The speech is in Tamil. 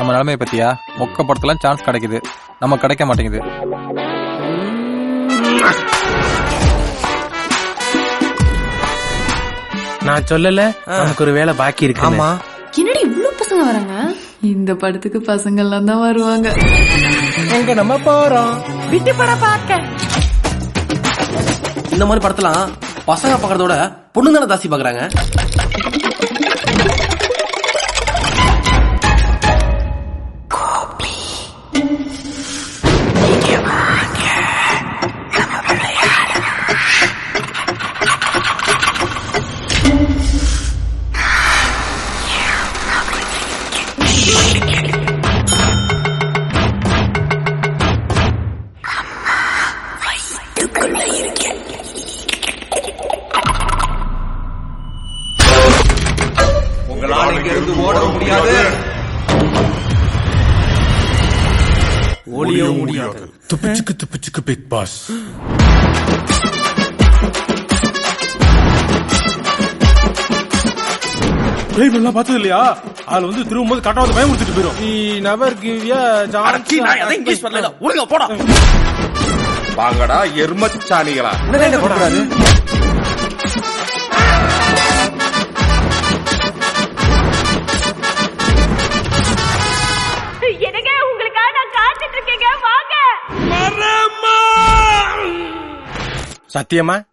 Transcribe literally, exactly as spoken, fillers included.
நம்ம நிலைமையை பத்தியா? மொக்க படத்துலாம் சான்ஸ் கிடைக்குது, நம்ம கிடைக்க மாட்டேங்குது. நான் சொல்லல நமக்கு ஒரு வேலை பாக்கி இருக்கு. ஆமா, என்னடி இவ்வளவு பசங்க வராங்க? இந்த படத்துக்கு பசங்க எல்லாம் தான் வருவாங்க. எங்க நம்ம போறோம் விட்டு படம் பார்க்க. இந்த மாதிரி படத்தெல்லாம் பசங்க பாக்குறதோட பொண்ணு தானே தாசி பாக்குறாங்க. உங்களால் இங்கிருந்து ஓட முடியாது, ஓடிய முடியாது. துப்பிச்சுக்கு துப்பிச்சுக்கு பிக் பாஸ். எல்லாம் பார்த்தது இல்லையா? அது வந்து திரும்பும்போது கட்டாவது பயம் கொடுத்துட்டு போயிடும். நீ நெவர் கிவ் எ சான்ஸ். நான் இங்கிலீஷ் வரல, ஒழுங்கா போடா. வாங்கடா எருமச்சாணிகளா. என்ன போடாது? எனக்கு உங்களுக்காக நான் காத்துட்டு இருக்கேங்க, வாங்க. சத்தியமா